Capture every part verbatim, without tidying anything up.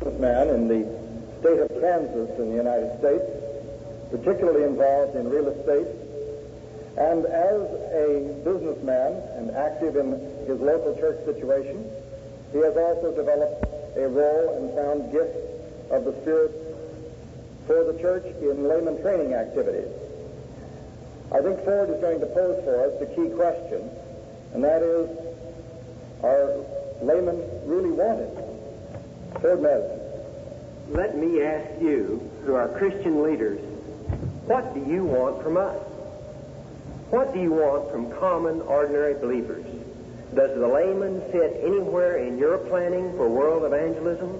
businessman in the state of Kansas in the United States, particularly involved in real estate. And as a businessman and active in his local church situation, he has also developed a role and found gifts of the Spirit for the church in layman training activities. I think Ford is going to pose for us the key question, and that is, are laymen really wanted? Ford Madison. Let me ask you, who are Christian leaders, what do you want from us? What do you want from common, ordinary believers? Does the layman fit anywhere in your planning for world evangelism?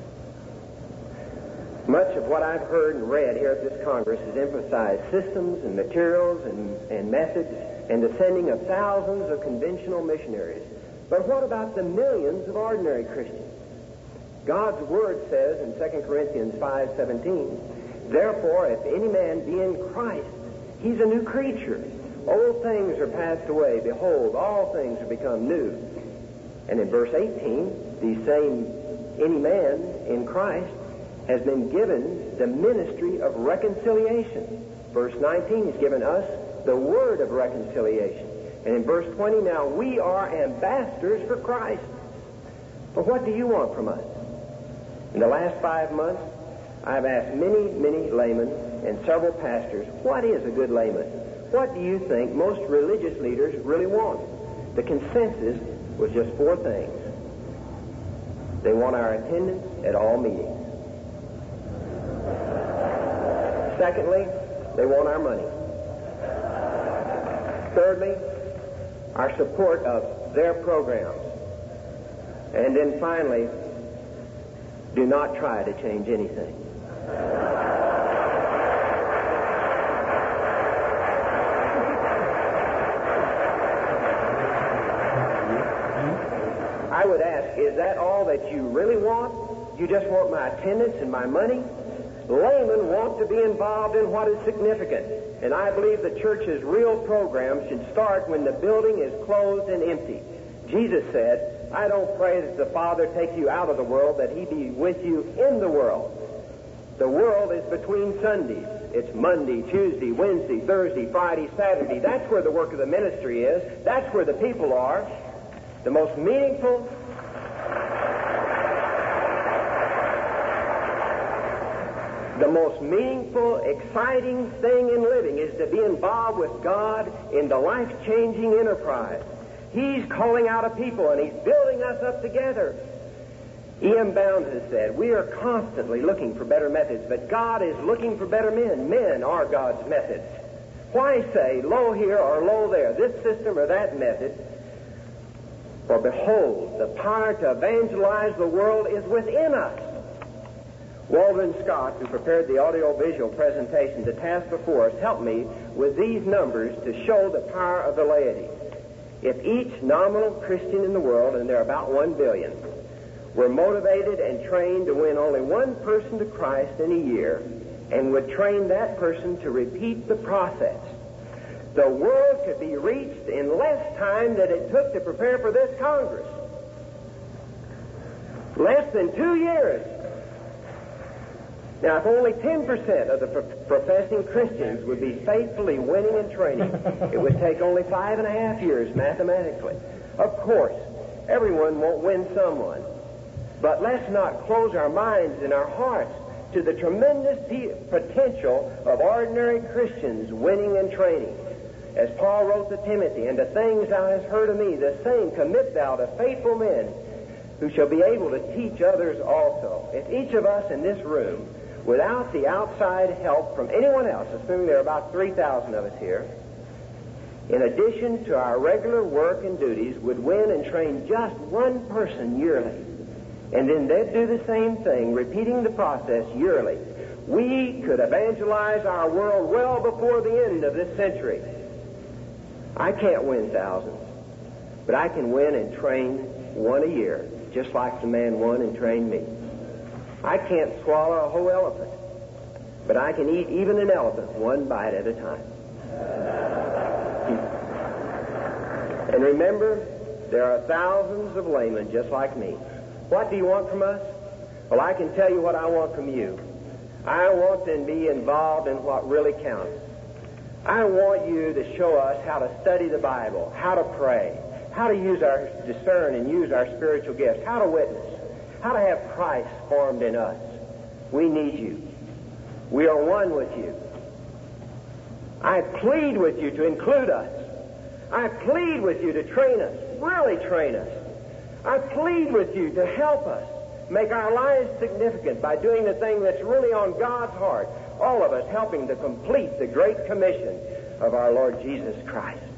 Much of what I've heard and read here at this Congress has emphasized systems and materials and, and methods and the sending of thousands of conventional missionaries. But what about the millions of ordinary Christians? God's Word says in Second Corinthians five seventeen, therefore, if any man be in Christ, he's a new creature. Old things are passed away. Behold, all things are become new. And in verse eighteen, the same any man in Christ has been given the ministry of reconciliation. Verse nineteen, he's given us the word of reconciliation. And in verse twenty, now we are ambassadors for Christ. But what do you want from us? In the last five months, I've asked many, many laymen and several pastors, what is a good layman? What do you think most religious leaders really want? The consensus was just four things. They want our attendance at all meetings. Secondly, they want our money. Thirdly, our support of their programs. And then finally, do not try to change anything. I would ask, is that all that you really want? You just want my attendance and my money? Laymen want to be involved in what is significant. And I believe the church's real program should start when the building is closed and empty. Jesus said, I don't pray that the Father take you out of the world, that he be with you in the world. The world is between Sundays. It's Monday, Tuesday, Wednesday, Thursday, Friday, Saturday. That's where the work of the ministry is. That's where the people are. The most meaningful... The most meaningful, exciting thing in living is to be involved with God in the life-changing enterprise. He's calling out a people, and he's building us up together. E M Bounds has said, we are constantly looking for better methods, but God is looking for better men. Men are God's methods. Why say, lo here or lo there, this system or that method? For behold, the power to evangelize the world is within us. Walden Scott, who prepared the audiovisual presentation, the task before us, helped me with these numbers to show the power of the laity. If each nominal Christian in the world, and there are about one billion, were motivated and trained to win only one person to Christ in a year, and would train that person to repeat the process, the world could be reached in less time than it took to prepare for this Congress. Less than two years. Now, if only ten percent of the pro- professing Christians would be faithfully winning and training, it would take only five and a half years mathematically. Of course, everyone won't win someone. But let's not close our minds and our hearts to the tremendous p- potential of ordinary Christians winning and training. As Paul wrote to Timothy, and the things thou hast heard of me, the same commit thou to faithful men, who shall be able to teach others also. If each of us in this room, without the outside help from anyone else, assuming there are about three thousand of us here, in addition to our regular work and duties, would win and train just one person yearly, and then they'd do the same thing, repeating the process yearly, we could evangelize our world well before the end of this century. I can't win thousands, but I can win and train one a year, just like the man won and trained me. I can't swallow a whole elephant, but I can eat even an elephant one bite at a time. And remember, there are thousands of laymen just like me. What do you want from us? Well, I can tell you what I want from you. I want to be involved in what really counts. I want you to show us how to study the Bible, how to pray, how to use our discern and use our spiritual gifts, how to witness, how to have Christ formed in us. We need you. We are one with you. I plead with you to include us. I plead with you to train us, really train us. I plead with you to help us make our lives significant by doing the thing that's really on God's heart. All of us helping to complete the great commission of our Lord Jesus Christ.